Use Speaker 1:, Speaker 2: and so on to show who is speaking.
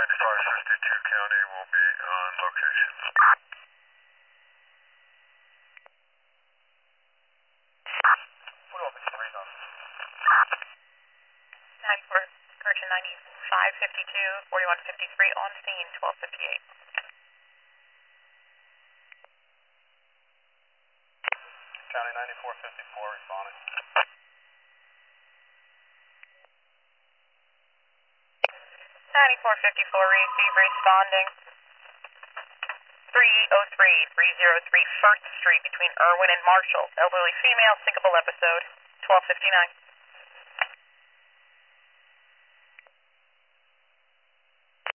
Speaker 1: 9552 County will be on location.
Speaker 2: 94, correction 9552, 4153 on scene, 1258.
Speaker 1: County 9454 responding.
Speaker 2: 9454, receive, responding. 303 First Street between Irwin and Marshall. Elderly female, syncopal episode, 1259.